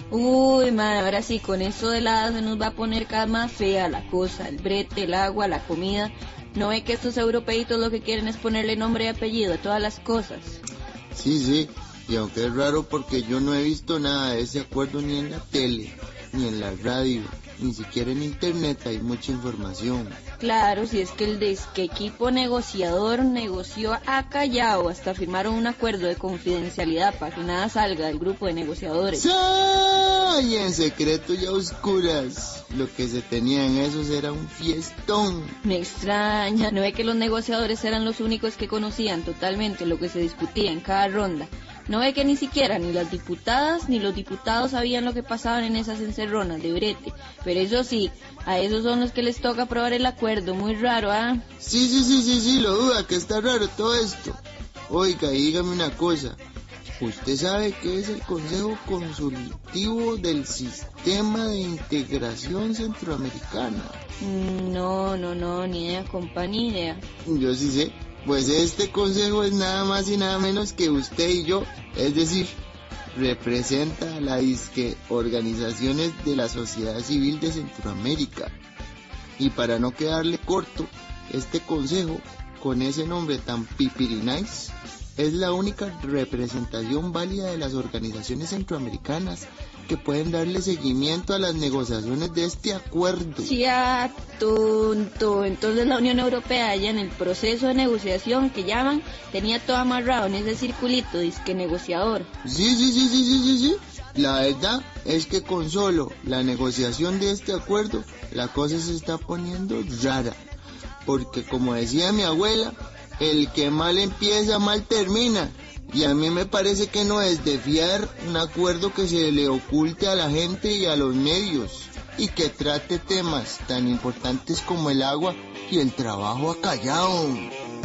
Uy, madre, ahora sí, con eso de la se nos va a poner cada vez más fea la cosa, el brete, el agua, la comida. ¿No ve que estos europeitos lo que quieren es ponerle nombre y apellido a todas las cosas? Sí, sí, y aunque es raro porque yo no he visto nada de ese acuerdo ni en la tele, ni en la radio, ni siquiera en internet hay mucha información. Claro, si es que el disque equipo negociador negoció a callao, hasta firmaron un acuerdo de confidencialidad para que nada salga del grupo de negociadores. ¡Sí! Y en secreto y a oscuras, lo que se tenía en esos era un fiestón. Me extraña, ¿no ve que los negociadores eran los únicos que conocían totalmente lo que se discutía en cada ronda? ¿No ve que ni siquiera ni las diputadas ni los diputados sabían lo que pasaban en esas encerronas de brete? Pero eso sí, a esos son los que les toca aprobar el acuerdo, muy raro, ¿ah? Sí, lo duda, que está raro todo esto. Oiga, dígame una cosa. ¿Usted sabe qué es el Consejo Consultivo del Sistema de Integración Centroamericana? No, ni idea, compa, ni idea. Yo sí sé. Pues este consejo es nada más y nada menos que usted y yo, es decir, representa a las organizaciones de la sociedad civil de Centroamérica. Y para no quedarle corto, este consejo, con ese nombre tan pipirinais, es la única representación válida de las organizaciones centroamericanas que pueden darle seguimiento a las negociaciones de este acuerdo. Sí, tonto. Entonces la Unión Europea ya en el proceso de negociación que llaman, tenía todo amarrado en ese circulito, disque negociador. Sí. La verdad es que con solo la negociación de este acuerdo, la cosa se está poniendo rara. Porque como decía mi abuela, el que mal empieza, mal termina. Y a mí me parece que no es de fiar un acuerdo que se le oculte a la gente y a los medios, y que trate temas tan importantes como el agua y el trabajo acallado.